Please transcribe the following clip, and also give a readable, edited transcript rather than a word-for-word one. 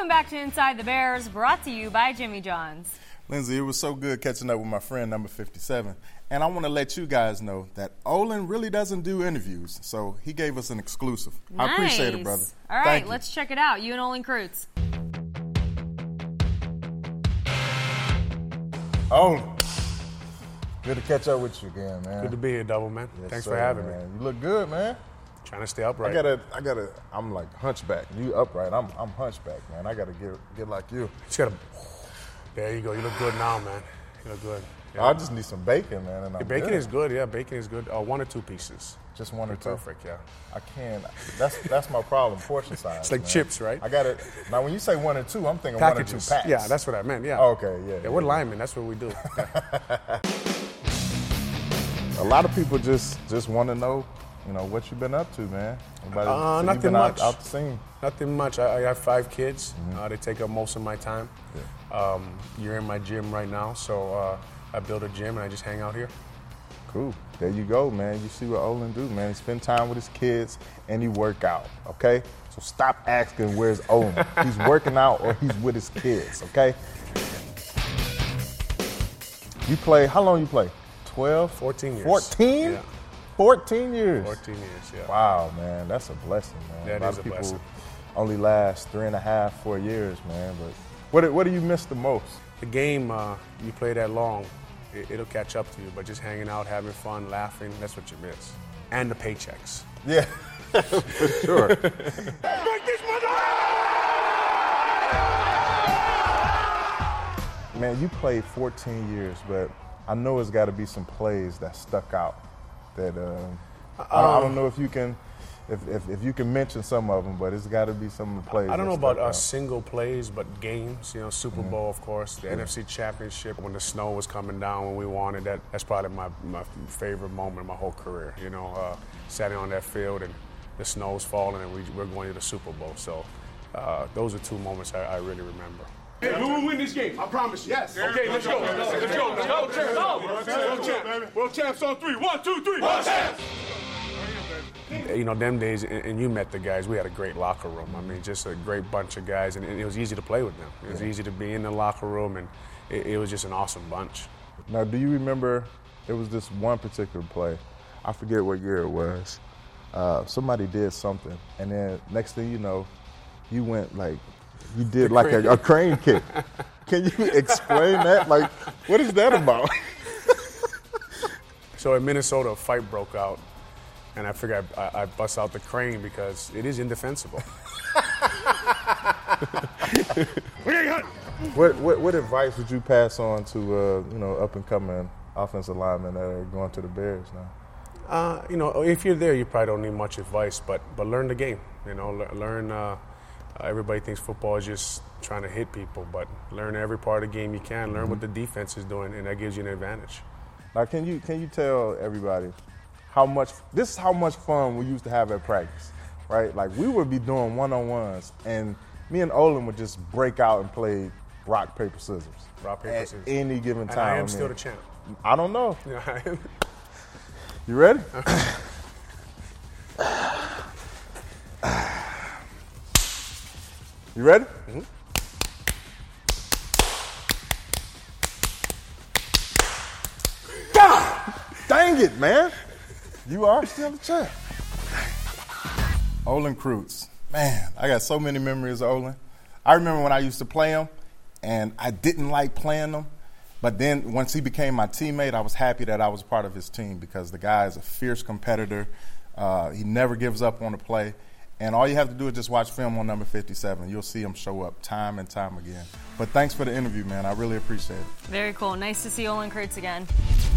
Welcome back to Inside the Bears, brought to you by Jimmy John's. Lindsay, it was so good catching up with my friend, number 57. And I want to let you guys know that Olin really doesn't do interviews, so he gave us an exclusive. Nice. I appreciate it, brother. All right, let's check it out. You and Olin Kreutz. Olin, good to catch up with you again, man. Good to be here, Double, man. Yes, Thanks sir, for having man. me. You look good, man. Trying to stay upright. I'm like hunchback. You upright. I'm hunchback, man. I gotta get like you. There you go. You look good now, man. You look good. Yeah. I just need some bacon, man. And bacon is good. Yeah, bacon is good. 1 or 2 pieces. Just 1 or 2. Perfect. Yeah. I can't. That's my problem. Portion size. It's like man. chips, right? I got it. Now, when you say 1 or 2, I'm thinking Packages. 1 or 2 packs. Yeah, that's what I meant. Yeah. Okay. Yeah. Yeah, we're linemen. That's what we do. A lot of people just want to know, what you've been up to, man. Nothing been much. Out the scene. Nothing much. I have 5 kids. They take up most of my time. Yeah. You're in my gym right now, so I built a gym and I just hang out here. Cool. There you go, man. You see what Olin do, man. He spend time with his kids and he work out, okay? So stop asking where's Olin. He's working out or he's with his kids, okay? You play, how long you play? 12? 14 years. 14? Yeah. 14 years? 14 years, yeah. Wow, man. That's a blessing, man. That a lot is of a people blessing. only last 3.5, 4 years, man. But what do you miss the most? The game, you play that long, it'll catch up to you. But just hanging out, having fun, laughing, that's what you miss. And the paychecks. Yeah, for sure. Make this money! Man, you played 14 years, but I know it's got to be some plays that stuck out. That I don't know if you can, if you can mention some of them, but it's got to be some of the plays. I don't know that stuck about out. single plays, but games. Super Bowl, of course, the NFC Championship when the snow was coming down when we won it. That's probably my favorite moment in my whole career. Standing on that field and the snow's falling and we're going to the Super Bowl. So those are 2 moments I really remember. Hey, we will win this game. I promise you. Yes. Okay, let's go. Let's go. World champs on 3. 1, 2, 3. World champs. Them days, and you met the guys, we had a great locker room. I mean, just a great bunch of guys, and it was easy to play with them. It was easy to be in the locker room, and it was just an awesome bunch. Now, do you remember, there was this one particular play, I forget what year it was, somebody did something, and then next thing you know, you went like, you did like a crane kick. Can you explain that? Like, what is that about? So in Minnesota, a fight broke out, and I figured I bust out the crane because it is indefensible. What advice would you pass on to up and coming offensive linemen that are going to the Bears now? If you're there, you probably don't need much advice, but learn the game. Learn. Everybody thinks football is just trying to hit people, but learn every part of the game you can. Learn what the defense is doing, and that gives you an advantage. Now, can you tell everybody how much fun we used to have at practice, right? Like, we would be doing one-on-ones, and me and Olin would just break out and play rock, paper, scissors. Rock, paper, scissors. At any given time. And I am still the champ. I don't know. Yeah, I am. You ready? You ready? Mm-hmm. God dang it, man. You are still the champ. Olin Kreutz. Man, I got so many memories of Olin. I remember when I used to play him, and I didn't like playing him. But then once he became my teammate, I was happy that I was part of his team because the guy is a fierce competitor. He never gives up on a play. And all you have to do is just watch film on number 57. You'll see him show up time and time again. But thanks for the interview, man. I really appreciate it. Very cool. Nice to see Olin Kreutz again.